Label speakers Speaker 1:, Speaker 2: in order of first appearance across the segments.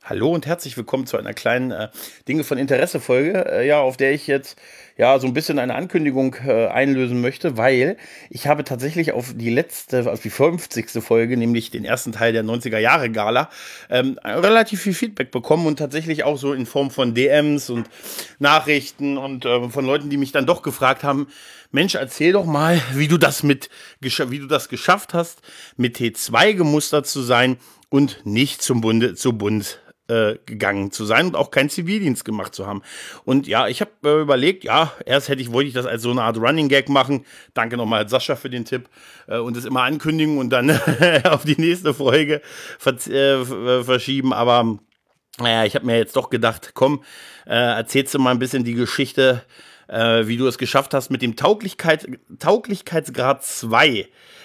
Speaker 1: Hallo und herzlich willkommen zu einer kleinen Dinge von Interesse Folge, ja, auf der ich jetzt ja so ein bisschen eine Ankündigung einlösen möchte, weil ich habe tatsächlich auf die 50. Folge, nämlich den ersten Teil der 90er Jahre Gala, relativ viel Feedback bekommen und tatsächlich auch so in Form von DMs und Nachrichten und von Leuten, die mich dann doch gefragt haben, Mensch, erzähl doch mal, wie du das geschafft hast, mit T2 gemustert zu sein und nicht zu Bund gegangen zu sein und auch keinen Zivildienst gemacht zu haben. Und ja, ich habe überlegt, ja, wollte ich das als so eine Art Running Gag machen. Danke nochmal Sascha für den Tipp und es immer ankündigen und dann auf die nächste Folge verschieben. Aber naja, ich habe mir jetzt doch gedacht, komm, erzählst du mal ein bisschen die Geschichte, wie du es geschafft hast mit dem Tauglichkeitsgrad 2,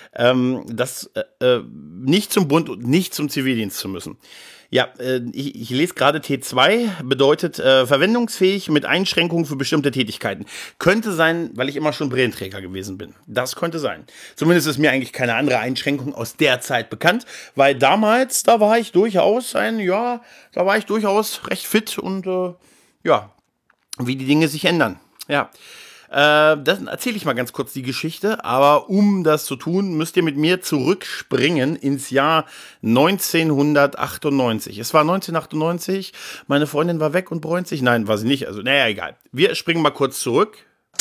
Speaker 1: nicht zum Bund und nicht zum Zivildienst zu müssen. Ja, ich lese gerade T2, bedeutet verwendungsfähig mit Einschränkungen für bestimmte Tätigkeiten. Könnte sein, weil ich immer schon Brillenträger gewesen bin. Das könnte sein. Zumindest ist mir eigentlich keine andere Einschränkung aus der Zeit bekannt, weil damals, da war ich durchaus recht fit und ja, wie die Dinge sich ändern. Ja, das erzähle ich mal ganz kurz die Geschichte, aber um das zu tun, müsst ihr mit mir zurückspringen ins Jahr 1998. Es war 1998, meine Freundin war weg und bräunt sich. Nein, war sie nicht, also naja, egal. Wir springen mal kurz zurück.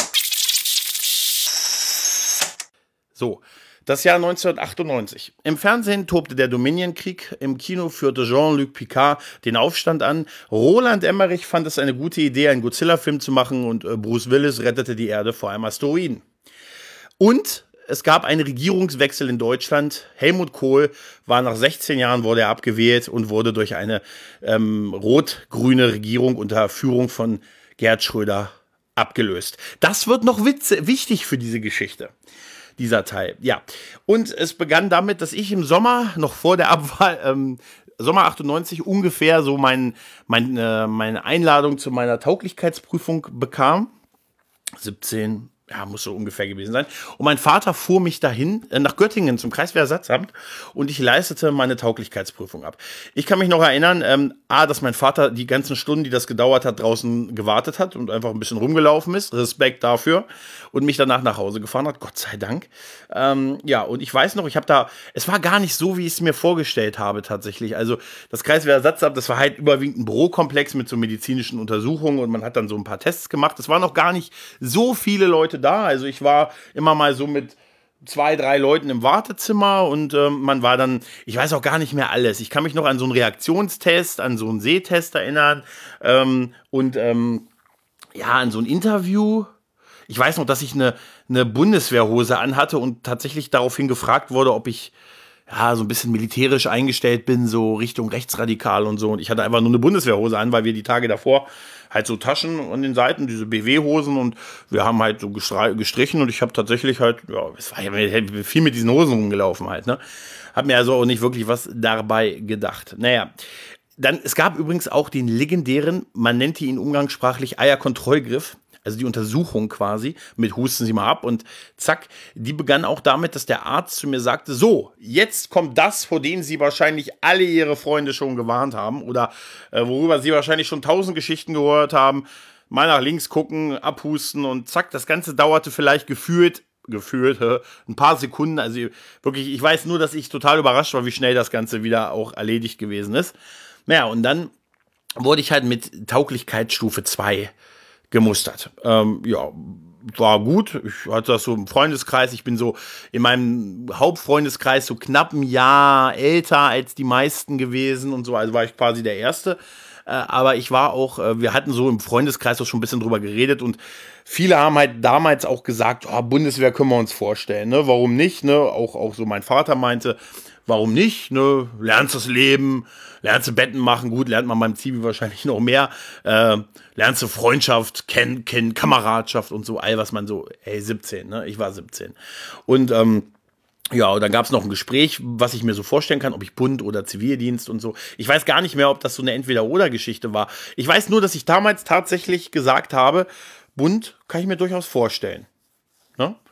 Speaker 1: So, das Jahr 1998. Im Fernsehen tobte der Dominion-Krieg, im Kino führte Jean-Luc Picard den Aufstand an, Roland Emmerich fand es eine gute Idee, einen Godzilla-Film zu machen und Bruce Willis rettete die Erde vor einem Asteroiden. Und es gab einen Regierungswechsel in Deutschland. Helmut Kohl war nach 16 Jahren, wurde er abgewählt und wurde durch eine rot-grüne Regierung unter Führung von Gerhard Schröder abgelöst. Das wird noch wichtig für diese Geschichte. Dieser Teil, ja. Und es begann damit, dass ich im Sommer, noch vor der Abwahl, Sommer 98 ungefähr so meine Einladung zu meiner Tauglichkeitsprüfung bekam. 17, ja, muss so ungefähr gewesen sein. Und mein Vater fuhr mich dahin, nach Göttingen zum Kreiswehrersatzamt und ich leistete meine Tauglichkeitsprüfung ab. Ich kann mich noch erinnern, dass mein Vater die ganzen Stunden, die das gedauert hat, draußen gewartet hat und einfach ein bisschen rumgelaufen ist. Respekt dafür. Und mich danach nach Hause gefahren hat, Gott sei Dank. Ja, und ich weiß noch, es war gar nicht so, wie ich es mir vorgestellt habe tatsächlich. Also das Kreiswehrersatzamt, das war halt überwiegend ein Bürokomplex mit so medizinischen Untersuchungen und man hat dann so ein paar Tests gemacht. Es waren noch gar nicht so viele Leute da. Also ich war immer mal so mit 2, 3 Leuten im Wartezimmer und man war dann, ich weiß auch gar nicht mehr alles. Ich kann mich noch an so einen Reaktionstest, an so einen Sehtest erinnern ja, an so ein Interview. Ich weiß noch, dass ich eine Bundeswehrhose anhatte und tatsächlich daraufhin gefragt wurde, ob ich ja so ein bisschen militärisch eingestellt bin, so Richtung rechtsradikal und so. Und ich hatte einfach nur eine Bundeswehrhose an, weil wir die Tage davor halt so Taschen an den Seiten, diese BW-Hosen und wir haben halt so gestrichen und ich habe tatsächlich halt, ja, es war ja viel mit diesen Hosen rumgelaufen halt, ne? Hab mir also auch nicht wirklich was dabei gedacht. Naja. Es gab übrigens auch den legendären, man nannte ihn umgangssprachlich Eierkontrollgriff, also die Untersuchung quasi, mit husten Sie mal ab und zack, die begann auch damit, dass der Arzt zu mir sagte, so, jetzt kommt das, vor dem Sie wahrscheinlich alle Ihre Freunde schon gewarnt haben oder worüber Sie wahrscheinlich schon 1000 Geschichten gehört haben, mal nach links gucken, abhusten und zack, das Ganze dauerte vielleicht gefühlt ein paar Sekunden, also wirklich, ich weiß nur, dass ich total überrascht war, wie schnell das Ganze wieder auch erledigt gewesen ist. Naja, und dann wurde ich halt mit Tauglichkeitsstufe 2 gemustert. Ja, war gut. Ich hatte das so im Freundeskreis. Ich bin so in meinem Hauptfreundeskreis so knapp ein Jahr älter als die meisten gewesen und so. Also war ich quasi der Erste. Aber ich war auch, wir hatten so im Freundeskreis auch schon ein bisschen drüber geredet und viele haben halt damals auch gesagt, oh, Bundeswehr können wir uns vorstellen, ne? Warum nicht, ne? Auch so mein Vater meinte, warum nicht, ne? Lernst das Leben, lernst du Betten machen, gut, lernt man beim Zivi wahrscheinlich noch mehr, lernst du Freundschaft, kennen, Kameradschaft und so, all was man so, 17, ne? Ich war 17. Und, ja, und dann gab es noch ein Gespräch, was ich mir so vorstellen kann, ob ich Bund oder Zivildienst und so. Ich weiß gar nicht mehr, ob das so eine Entweder-oder-Geschichte war. Ich weiß nur, dass ich damals tatsächlich gesagt habe, Bund kann ich mir durchaus vorstellen. Ne?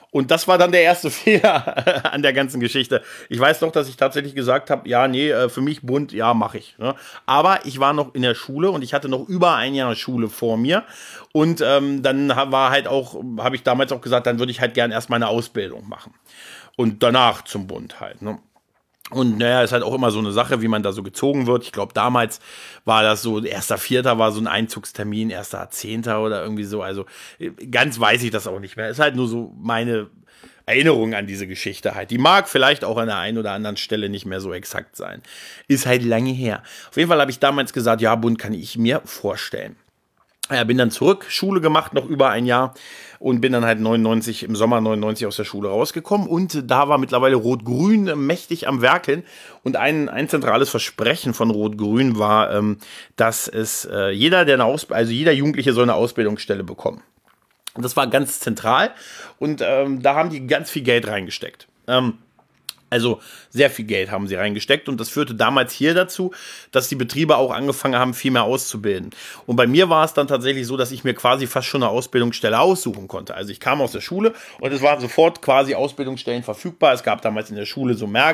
Speaker 1: Und das war dann der erste Fehler an der ganzen Geschichte. Ich weiß noch, dass ich tatsächlich gesagt habe, ja, nee, für mich bunt, ja, mache ich. Ne? Aber ich war noch in der Schule und ich hatte noch über ein Jahr Schule vor mir. Und dann war halt auch, habe ich damals auch gesagt, dann würde ich halt gern erst meine Ausbildung machen. Und danach zum Bund halt. Ne? Und naja, ist halt auch immer so eine Sache, wie man da so gezogen wird. Ich glaube, damals war das so, 1.4. war so ein Einzugstermin, 1.10. oder irgendwie so. Also ganz weiß ich das auch nicht mehr. Ist halt nur so meine Erinnerung an diese Geschichte halt. Die mag vielleicht auch an der einen oder anderen Stelle nicht mehr so exakt sein. Ist halt lange her. Auf jeden Fall habe ich damals gesagt, ja, Bund kann ich mir vorstellen. Ja, bin dann zurück, Schule gemacht, noch über ein Jahr und bin dann halt im Sommer 99 aus der Schule rausgekommen und da war mittlerweile Rot-Grün mächtig am Werkeln und ein zentrales Versprechen von Rot-Grün war, dass es jeder Jugendliche soll eine Ausbildungsstelle bekommen. Und das war ganz zentral und da haben die ganz viel Geld reingesteckt. Also sehr viel Geld haben sie reingesteckt und das führte damals hier dazu, dass die Betriebe auch angefangen haben, viel mehr auszubilden. Und bei mir war es dann tatsächlich so, dass ich mir quasi fast schon eine Ausbildungsstelle aussuchen konnte. Also ich kam aus der Schule und es waren sofort quasi Ausbildungsstellen verfügbar. Es gab damals in der Schule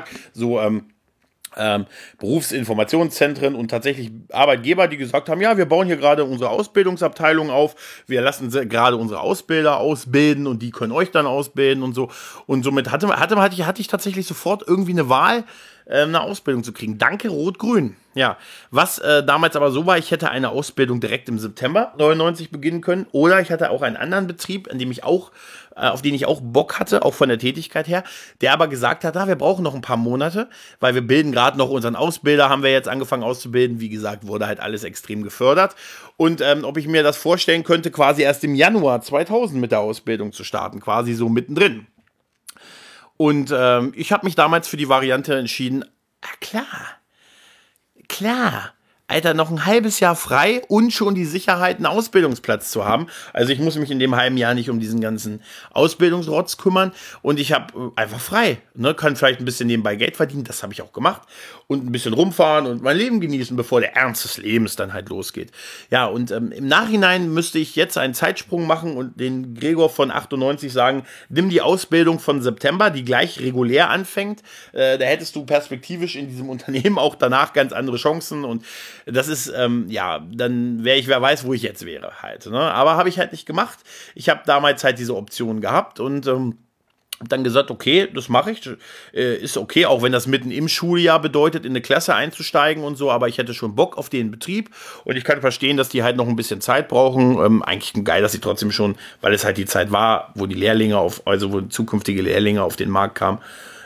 Speaker 1: Berufsinformationszentren und tatsächlich Arbeitgeber, die gesagt haben, ja, wir bauen hier gerade unsere Ausbildungsabteilung auf, wir lassen gerade unsere Ausbilder ausbilden und die können euch dann ausbilden und so. Und somit hatte ich tatsächlich sofort irgendwie eine Wahl, eine Ausbildung zu kriegen. Danke, Rot-Grün. Ja, was damals aber so war, ich hätte eine Ausbildung direkt im September 99 beginnen können oder ich hatte auch einen anderen Betrieb, auf den ich auch Bock hatte, auch von der Tätigkeit her, der aber gesagt hat, wir brauchen noch ein paar Monate, weil wir bilden gerade noch unseren Ausbilder, haben wir jetzt angefangen auszubilden. Wie gesagt, wurde halt alles extrem gefördert. Und ob ich mir das vorstellen könnte, quasi erst im Januar 2000 mit der Ausbildung zu starten, quasi so mittendrin. Und ich habe mich damals für die Variante entschieden, klar, Alter, noch ein halbes Jahr frei und schon die Sicherheit, einen Ausbildungsplatz zu haben. Also ich muss mich in dem halben Jahr nicht um diesen ganzen Ausbildungsrotz kümmern und ich habe einfach frei. Ne? Kann vielleicht ein bisschen nebenbei Geld verdienen, das habe ich auch gemacht. Und ein bisschen rumfahren und mein Leben genießen, bevor der Ernst des Lebens dann halt losgeht. Ja, und im Nachhinein müsste ich jetzt einen Zeitsprung machen und den Gregor von 98 sagen, nimm die Ausbildung von September, die gleich regulär anfängt. Da hättest du perspektivisch in diesem Unternehmen auch danach ganz andere Chancen und das ist, dann wäre ich, wer weiß, wo ich jetzt wäre halt. Ne? Aber habe ich halt nicht gemacht. Ich habe damals halt diese Option gehabt und hab dann gesagt, okay, das mache ich, ist okay, auch wenn das mitten im Schuljahr bedeutet, in eine Klasse einzusteigen und so, aber ich hätte schon Bock auf den Betrieb und ich kann verstehen, dass die halt noch ein bisschen Zeit brauchen. Eigentlich geil, dass sie trotzdem schon, weil es halt die Zeit war, wo wo zukünftige Lehrlinge auf den Markt kamen,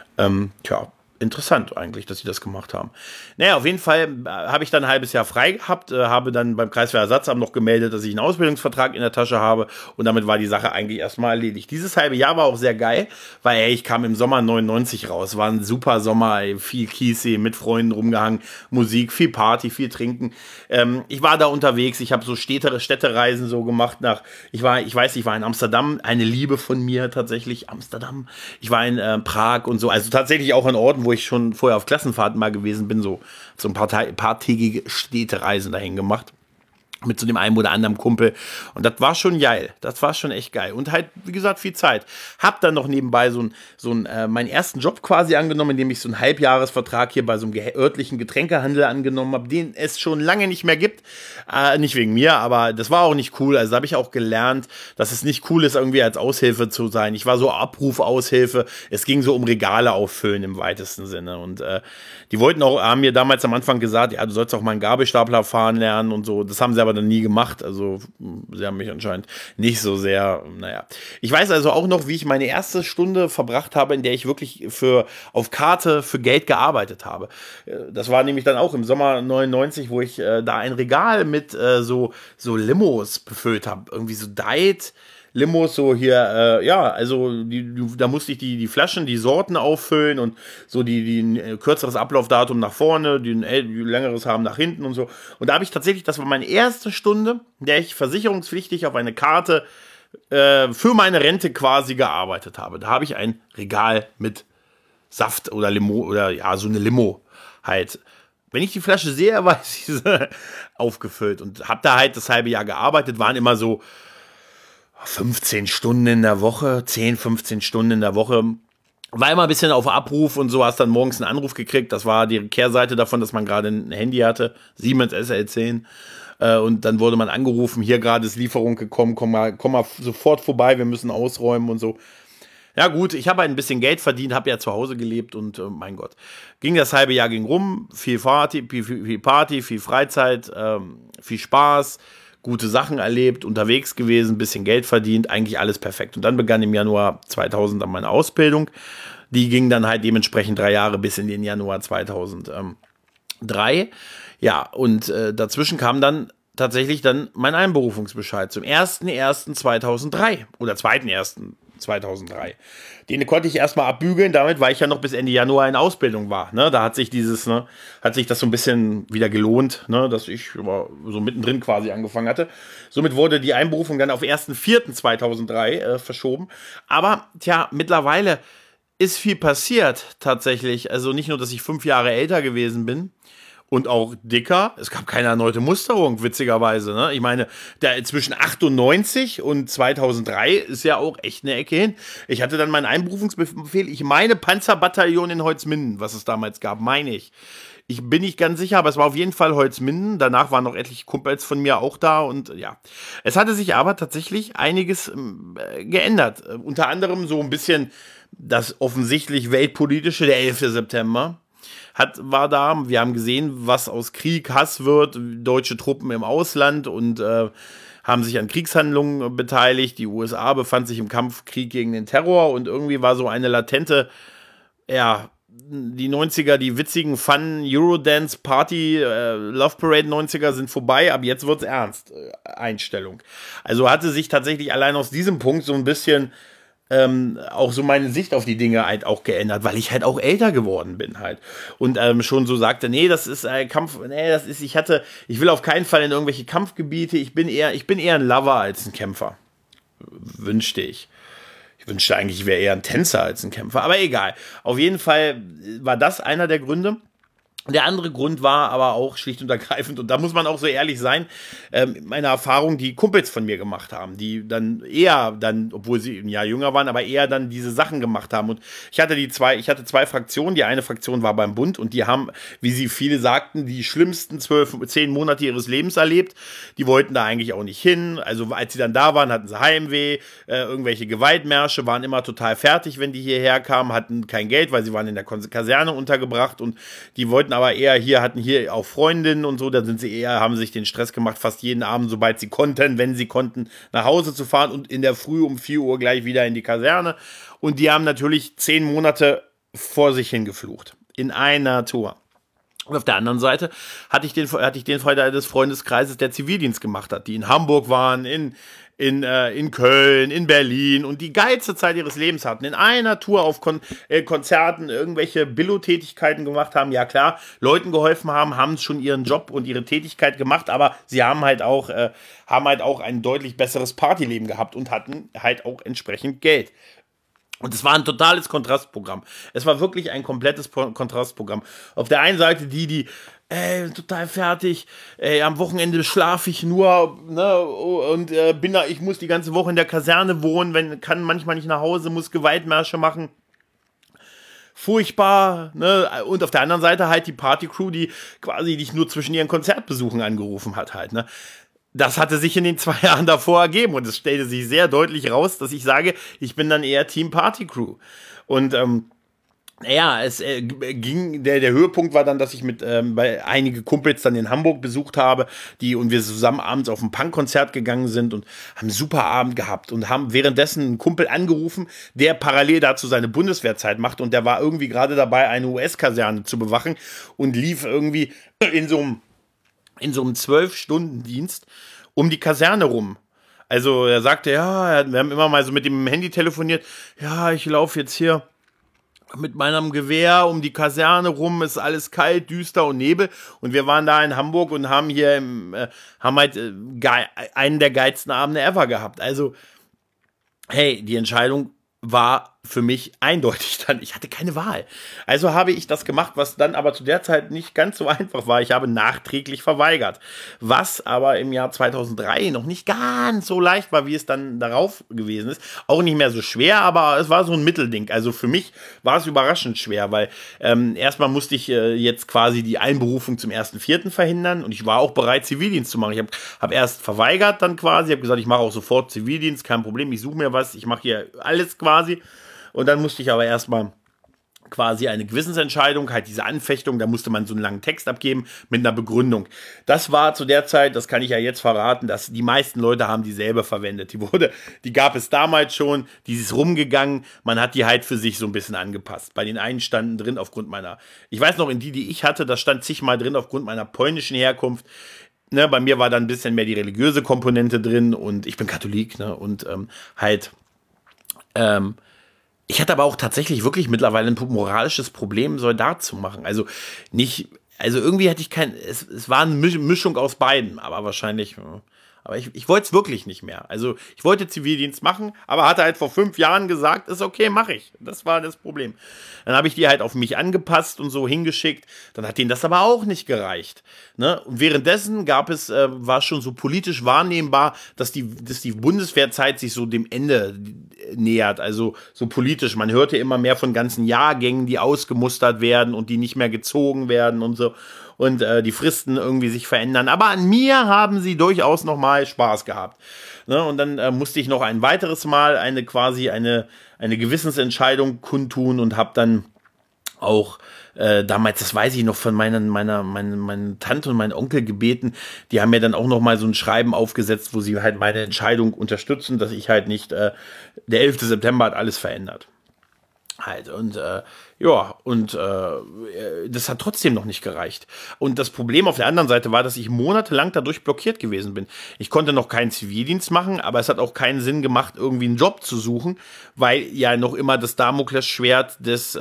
Speaker 1: interessant eigentlich, dass sie das gemacht haben. Naja, auf jeden Fall habe ich dann ein halbes Jahr frei gehabt, habe dann beim Kreiswehrersatzamt noch gemeldet, dass ich einen Ausbildungsvertrag in der Tasche habe und damit war die Sache eigentlich erstmal erledigt. Dieses halbe Jahr war auch sehr geil, weil ich kam im Sommer 99 raus, war ein super Sommer, viel Kiessee, mit Freunden rumgehangen, Musik, viel Party, viel Trinken. Ich war da unterwegs, ich habe so Städtereisen so gemacht ich war in Amsterdam, eine Liebe von mir tatsächlich, Amsterdam. Ich war in Prag und so, also tatsächlich auch an Orten, wo ich schon vorher auf Klassenfahrten mal gewesen bin, so ein paartägige Städtereisen dahin gemacht. Mit so dem einen oder anderen Kumpel. Und das war schon geil. Das war schon echt geil. Und halt, wie gesagt, viel Zeit. Hab dann noch nebenbei meinen ersten Job quasi angenommen, indem ich so einen Halbjahresvertrag hier bei so einem örtlichen Getränkehandel angenommen habe, den es schon lange nicht mehr gibt. Nicht wegen mir, aber das war auch nicht cool. Also da habe ich auch gelernt, dass es nicht cool ist, irgendwie als Aushilfe zu sein. Ich war so Abrufaushilfe. Es ging so um Regale auffüllen im weitesten Sinne. Und die haben mir damals am Anfang gesagt, ja, du sollst auch mal einen Gabelstapler fahren lernen und so. Das haben sie aber dann nie gemacht. Also sie haben mich anscheinend nicht so sehr, Ich weiß also auch noch, wie ich meine erste Stunde verbracht habe, in der ich wirklich auf Karte für Geld gearbeitet habe. Das war nämlich dann auch im Sommer 99, wo ich da ein Regal mit so Limos befüllt habe. Irgendwie so Diet Limos, so hier, da musste ich die Flaschen, die Sorten auffüllen und so die ein kürzeres Ablaufdatum nach vorne, die längeres haben nach hinten und so. Und da habe ich tatsächlich, das war meine erste Stunde, in der ich versicherungspflichtig auf eine Karte für meine Rente quasi gearbeitet habe. Da habe ich ein Regal mit Saft oder Limo oder so eine Limo halt. Wenn ich die Flasche sehe, weiß ich aufgefüllt und habe da halt das halbe Jahr gearbeitet, waren immer so 15 Stunden in der Woche, 10, 15 Stunden in der Woche. War immer ein bisschen auf Abruf und so, hast dann morgens einen Anruf gekriegt. Das war die Kehrseite davon, dass man gerade ein Handy hatte, Siemens SL10. Und dann wurde man angerufen, hier gerade ist Lieferung gekommen, komm mal sofort vorbei, wir müssen ausräumen und so. Ja gut, ich habe ein bisschen Geld verdient, habe ja zu Hause gelebt und mein Gott. Das halbe Jahr ging rum, viel Party, viel Freizeit, viel Spaß, gute Sachen erlebt, unterwegs gewesen, bisschen Geld verdient, eigentlich alles perfekt. Und dann begann im Januar 2000 dann meine Ausbildung. Die ging dann halt dementsprechend 3 Jahre bis in den Januar 2003. Ja, und dazwischen kam dann tatsächlich dann mein Einberufungsbescheid zum 1.1.2003 oder 2.1.2003. Den konnte ich erstmal abbügeln, damit, weil ich ja noch bis Ende Januar in Ausbildung war. Ne? Da hat sich hat sich das so ein bisschen wieder gelohnt, ne? Dass ich so mittendrin quasi angefangen hatte. Somit wurde die Einberufung dann auf 1.4.2003 verschoben. Aber mittlerweile ist viel passiert tatsächlich. Also nicht nur, dass ich 5 Jahre älter gewesen bin, und auch dicker. Es gab keine erneute Musterung, witzigerweise. Ne? Ich meine, zwischen 98 und 2003 ist ja auch echt eine Ecke hin. Ich hatte dann meinen Einberufungsbefehl, ich meine Panzerbataillon in Holzminden, was es damals gab, meine ich. Ich bin nicht ganz sicher, aber es war auf jeden Fall Holzminden. Danach waren noch etliche Kumpels von mir auch da und ja. Es hatte sich aber tatsächlich einiges geändert. Unter anderem so ein bisschen das offensichtlich weltpolitische, der 11. September. War da, wir haben gesehen, was aus Krieg Hass wird, deutsche Truppen im Ausland und haben sich an Kriegshandlungen beteiligt. Die USA befand sich im Kampfkrieg gegen den Terror und irgendwie war so eine latente, die 90er, die witzigen Fun Eurodance Party, Love Parade 90er sind vorbei, ab jetzt wird's ernst, Einstellung. Also hatte sich tatsächlich allein aus diesem Punkt so ein bisschen auch so meine Sicht auf die Dinge halt auch geändert, weil ich halt auch älter geworden bin halt. Und schon so sagte, nee, das ist ein Kampf, ich will auf keinen Fall in irgendwelche Kampfgebiete, ich bin eher ein Lover als ein Kämpfer. Wünschte ich. Ich wünschte eigentlich, ich wäre eher ein Tänzer als ein Kämpfer, aber egal. Auf jeden Fall war das einer der Gründe. Der andere Grund war aber auch schlicht und ergreifend, und da muss man auch so ehrlich sein, meine Erfahrung, die Kumpels von mir gemacht haben, die dann obwohl sie ein Jahr jünger waren, aber eher dann diese Sachen gemacht haben. Und ich hatte zwei Fraktionen. Die eine Fraktion war beim Bund und die haben, wie sie viele sagten, die schlimmsten 10 Monate ihres Lebens erlebt. Die wollten da eigentlich auch nicht hin. Also als sie dann da waren, hatten sie Heimweh, irgendwelche Gewaltmärsche, waren immer total fertig, wenn die hierher kamen, hatten kein Geld, weil sie waren in der Kaserne untergebracht und die wollten aber hatten hier auch Freundinnen und so, da haben sich den Stress gemacht, fast jeden Abend, sobald sie konnten, wenn sie konnten, nach Hause zu fahren und in der Früh um 4 Uhr gleich wieder in die Kaserne. Und die haben natürlich 10 Monate vor sich hingeflucht. In einer Tour. Und auf der anderen Seite hatte ich den Fall des Freundeskreises, der Zivildienst gemacht hat, die in Hamburg waren, in Köln, in Berlin und die geilste Zeit ihres Lebens hatten. In einer Tour auf Konzerten irgendwelche Billo-Tätigkeiten gemacht haben. Ja klar, Leuten geholfen haben schon ihren Job und ihre Tätigkeit gemacht, aber sie haben halt auch ein deutlich besseres Partyleben gehabt und hatten halt auch entsprechend Geld. Und es war ein totales Kontrastprogramm. Es war wirklich ein komplettes Kontrastprogramm. Auf der einen Seite total fertig, am Wochenende schlafe ich nur, ne, und ich muss die ganze Woche in der Kaserne wohnen, kann manchmal nicht nach Hause, muss Gewaltmärsche machen. Furchtbar, ne, und auf der anderen Seite halt die Partycrew, die quasi dich nur zwischen ihren Konzertbesuchen angerufen hat halt, ne. Das hatte sich in den 2 Jahren davor ergeben und es stellte sich sehr deutlich raus, dass ich sage, ich bin dann eher Team Party Crew. Und es ging, der Höhepunkt war dann, dass ich bei einige Kumpels dann in Hamburg besucht habe, und wir zusammen abends auf ein Punkkonzert gegangen sind und haben einen super Abend gehabt und haben währenddessen einen Kumpel angerufen, der parallel dazu seine Bundeswehrzeit macht und der war irgendwie gerade dabei, eine US-Kaserne zu bewachen und lief irgendwie in so einem 12-Stunden-Dienst um die Kaserne rum. Also er sagte, wir haben immer mal so mit dem Handy telefoniert, ich laufe jetzt hier mit meinem Gewehr um die Kaserne rum, ist alles kalt, düster und Nebel und wir waren da in Hamburg und haben einen der geilsten Abende ever gehabt. Also, hey, die Entscheidung war für mich eindeutig dann, ich hatte keine Wahl. Also habe ich das gemacht, was dann aber zu der Zeit nicht ganz so einfach war. Ich habe nachträglich verweigert. Was aber im Jahr 2003 noch nicht ganz so leicht war, wie es dann darauf gewesen ist. Auch nicht mehr so schwer, aber es war so ein Mittelding. Also für mich war es überraschend schwer, weil erstmal musste ich jetzt quasi die Einberufung zum 1.4. verhindern und ich war auch bereit, Zivildienst zu machen. Ich hab erst verweigert dann quasi, habe gesagt, ich mache auch sofort Zivildienst, kein Problem, ich suche mir was, ich mache hier alles quasi. Und dann musste ich aber erstmal quasi eine Gewissensentscheidung, halt diese Anfechtung, da musste man so einen langen Text abgeben mit einer Begründung. Das war zu der Zeit, das kann ich ja jetzt verraten, dass die meisten Leute haben dieselbe verwendet. Die gab es damals schon, die ist rumgegangen, man hat die halt für sich so ein bisschen angepasst. Bei den einen standen drin aufgrund meiner, ich weiß noch, in die ich hatte, da stand zigmal drin aufgrund meiner polnischen Herkunft. Ne, bei mir war dann ein bisschen mehr die religiöse Komponente drin und ich bin Katholik, ne, und ich hatte aber auch tatsächlich wirklich mittlerweile ein moralisches Problem, Soldat zu machen. Also nicht, also irgendwie hatte ich es war eine Mischung aus beiden, aber wahrscheinlich, aber ich wollte es wirklich nicht mehr. Also ich wollte Zivildienst machen, aber hatte halt vor 5 Jahren gesagt, ist okay, mache ich. Das war das Problem. Dann habe ich die halt auf mich angepasst und so hingeschickt. Dann hat denen das aber auch nicht gereicht. Ne? Und währenddessen war schon so politisch wahrnehmbar, dass die Bundeswehrzeit sich so dem Ende nähert. Also so politisch. Man hörte immer mehr von ganzen Jahrgängen, die ausgemustert werden und die nicht mehr gezogen werden und so. Und die Fristen irgendwie sich verändern. Aber an mir haben sie durchaus noch mal Spaß gehabt. Ne? Und dann musste ich noch ein weiteres Mal eine Gewissensentscheidung kundtun und habe dann auch damals, das weiß ich noch, von meiner Tante und meinen Onkel gebeten, die haben mir dann auch noch mal so ein Schreiben aufgesetzt, wo sie halt meine Entscheidung unterstützen, dass ich halt nicht, der 11. September hat alles verändert. Halt, und das hat trotzdem noch nicht gereicht. Und das Problem auf der anderen Seite war, dass ich monatelang dadurch blockiert gewesen bin. Ich konnte noch keinen Zivildienst machen, aber es hat auch keinen Sinn gemacht, irgendwie einen Job zu suchen, weil ja noch immer das Damoklesschwert des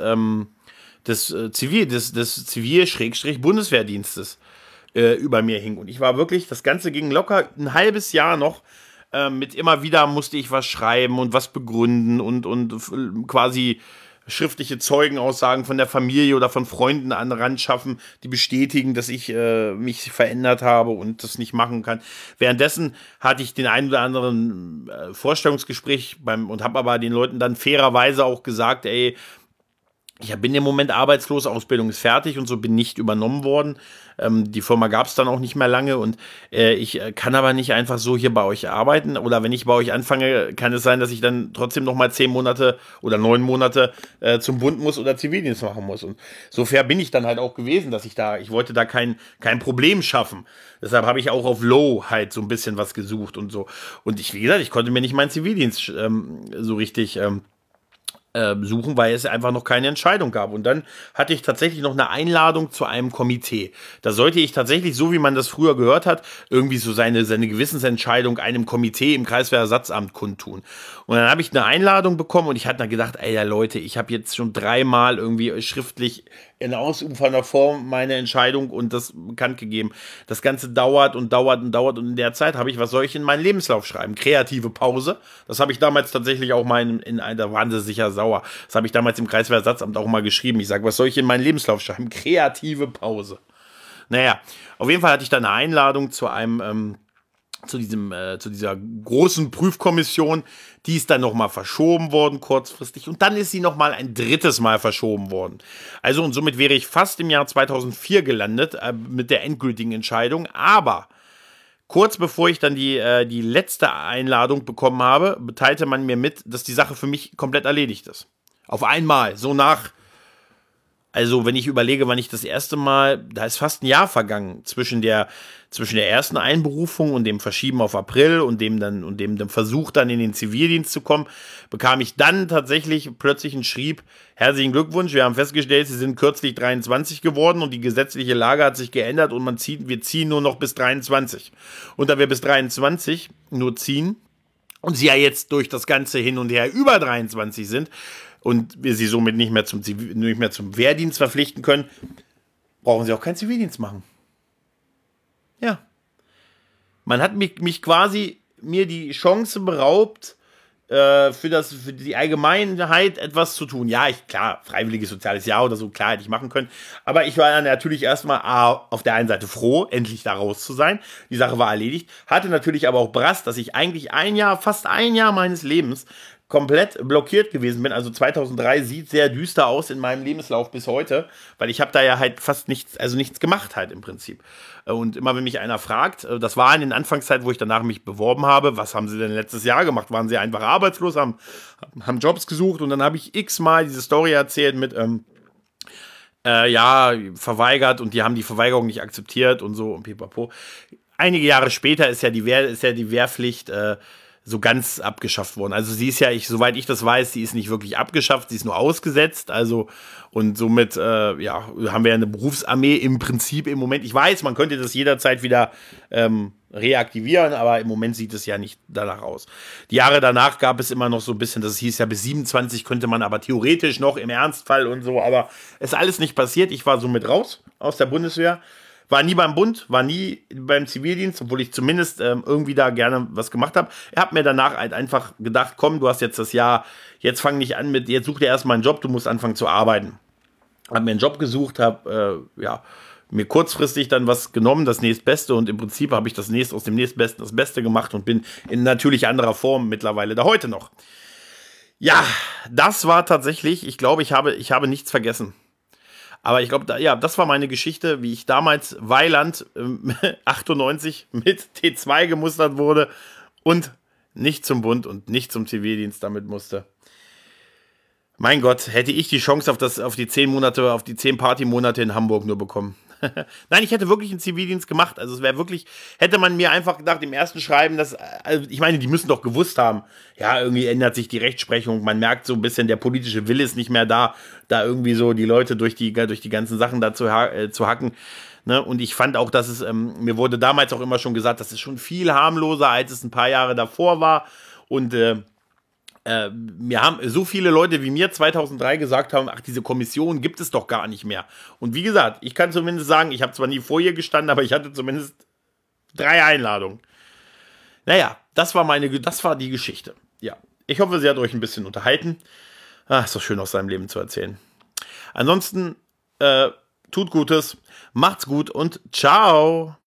Speaker 1: Zivil-Bundeswehrdienstes über mir hing. Und ich war wirklich, das Ganze ging locker ein halbes Jahr noch. Mit immer wieder musste ich was schreiben und was begründen und quasi schriftliche Zeugenaussagen von der Familie oder von Freunden ran schaffen, die bestätigen, dass ich mich verändert habe und das nicht machen kann. Währenddessen hatte ich den einen oder anderen Vorstellungsgespräch und habe aber den Leuten dann fairerweise auch gesagt, ey, ich bin im Moment arbeitslos, Ausbildung ist fertig und so, bin nicht übernommen worden. Die Firma gab es dann auch nicht mehr lange und ich kann aber nicht einfach so hier bei euch arbeiten. Oder wenn ich bei euch anfange, kann es sein, dass ich dann trotzdem noch mal 10 Monate oder 9 Monate zum Bund muss oder Zivildienst machen muss. Und so fair bin ich dann halt auch gewesen, dass ich wollte da kein Problem schaffen. Deshalb habe ich auch auf Low halt so ein bisschen was gesucht und so. Und wie gesagt, ich konnte mir nicht meinen Zivildienst so richtig suchen, weil es einfach noch keine Entscheidung gab. Und dann hatte ich tatsächlich noch eine Einladung zu einem Komitee. Da sollte ich tatsächlich, so wie man das früher gehört hat, irgendwie so seine Gewissensentscheidung einem Komitee im Kreiswehrersatzamt kundtun. Und dann habe ich eine Einladung bekommen und ich hatte dann gedacht, ey, ja Leute, ich habe jetzt schon 3-mal irgendwie schriftlich in ausufernder Form meine Entscheidung und das bekannt gegeben. Das Ganze dauert und dauert und dauert und in der Zeit habe ich, was soll ich in meinen Lebenslauf schreiben? Kreative Pause. Das habe ich damals tatsächlich auch mal da waren sie sicher sauer. Das habe ich damals im Kreiswehrersatzamt auch mal geschrieben. Ich sage, was soll ich in meinen Lebenslauf schreiben? Kreative Pause. Naja, auf jeden Fall hatte ich da eine Einladung zu dieser großen Prüfkommission, die ist dann nochmal verschoben worden, kurzfristig. Und dann ist sie nochmal ein 3. Mal verschoben worden. Also und somit wäre ich fast im Jahr 2004 gelandet mit der endgültigen Entscheidung. Aber kurz bevor ich dann die letzte Einladung bekommen habe, teilte man mir mit, dass die Sache für mich komplett erledigt ist. Auf einmal, also wenn ich überlege, wann ich das erste Mal, da ist fast ein Jahr vergangen zwischen der ersten Einberufung und dem Verschieben auf April und dem Versuch dann in den Zivildienst zu kommen, bekam ich dann tatsächlich plötzlich einen Schrieb: Herzlichen Glückwunsch, wir haben festgestellt, Sie sind kürzlich 23 geworden und die gesetzliche Lage hat sich geändert und wir ziehen nur noch bis 23. Und da wir bis 23 nur ziehen und Sie ja jetzt durch das Ganze hin und her über 23 sind, und wir sie somit nicht mehr zum Wehrdienst verpflichten können, brauchen sie auch keinen Zivildienst machen. Ja. Man hat mich quasi mir die Chance beraubt, für die Allgemeinheit etwas zu tun. Ja, klar, freiwilliges soziales Jahr oder so, klar, hätte ich machen können. Aber ich war dann natürlich erstmal auf der einen Seite froh, endlich da raus zu sein. Die Sache war erledigt. Hatte natürlich aber auch Brast, dass ich eigentlich fast ein Jahr meines Lebens komplett blockiert gewesen bin. Also 2003 sieht sehr düster aus in meinem Lebenslauf bis heute, weil ich habe da ja halt fast nichts gemacht halt im Prinzip. Und immer wenn mich einer fragt, das war in den Anfangszeiten, wo ich danach mich beworben habe, was haben Sie denn letztes Jahr gemacht? Waren Sie einfach arbeitslos, haben Jobs gesucht und dann habe ich x-mal diese Story erzählt mit ja, verweigert und die haben die Verweigerung nicht akzeptiert und so und pipapo. Einige Jahre später ist ja die Wehrpflicht so ganz abgeschafft worden. Also sie ist ja, soweit ich das weiß, sie ist nicht wirklich abgeschafft, sie ist nur ausgesetzt. Also und somit ja, haben wir eine Berufsarmee im Prinzip im Moment. Ich weiß, man könnte das jederzeit wieder reaktivieren, aber im Moment sieht es ja nicht danach aus. Die Jahre danach gab es immer noch so ein bisschen, das hieß ja bis 27 könnte man aber theoretisch noch im Ernstfall und so, aber es ist alles nicht passiert. Ich war somit raus aus der Bundeswehr. War nie beim Bund, war nie beim Zivildienst, obwohl ich zumindest irgendwie da gerne was gemacht habe. Er hat mir danach halt einfach gedacht, komm, du hast jetzt das Jahr, jetzt fang nicht an jetzt such dir erstmal einen Job, du musst anfangen zu arbeiten. Hab mir einen Job gesucht, ja, mir kurzfristig dann was genommen, das nächstbeste und im Prinzip habe ich aus dem nächstbesten das Beste gemacht und bin in natürlich anderer Form mittlerweile da heute noch. Ja, das war tatsächlich, ich glaube, ich habe nichts vergessen. Aber ich glaube, ja, das war meine Geschichte, wie ich damals Weiland 98 mit T2 gemustert wurde und nicht zum Bund und nicht zum Zivildienst damit musste. Mein Gott, hätte ich die Chance auf die 10 Monate, auf die 10 Partymonate in Hamburg nur bekommen. Nein, ich hätte wirklich einen Zivildienst gemacht. Also es wäre wirklich, hätte man mir einfach gedacht, im ersten Schreiben, also ich meine, die müssen doch gewusst haben, ja, irgendwie ändert sich die Rechtsprechung, man merkt so ein bisschen, der politische Wille ist nicht mehr da irgendwie so die Leute durch die ganzen Sachen da zu hacken. Ne? Und ich fand auch, dass es, mir wurde damals auch immer schon gesagt, das ist schon viel harmloser, als es ein paar Jahre davor war. Und mir haben so viele Leute wie mir 2003 gesagt haben, ach, diese Kommission gibt es doch gar nicht mehr. Und wie gesagt, ich kann zumindest sagen, ich habe zwar nie vor ihr gestanden, aber ich hatte zumindest 3 Einladungen. Naja, das war die Geschichte. Ja, ich hoffe, sie hat euch ein bisschen unterhalten. Ach, ist doch schön, aus seinem Leben zu erzählen. Ansonsten, tut Gutes, macht's gut und ciao.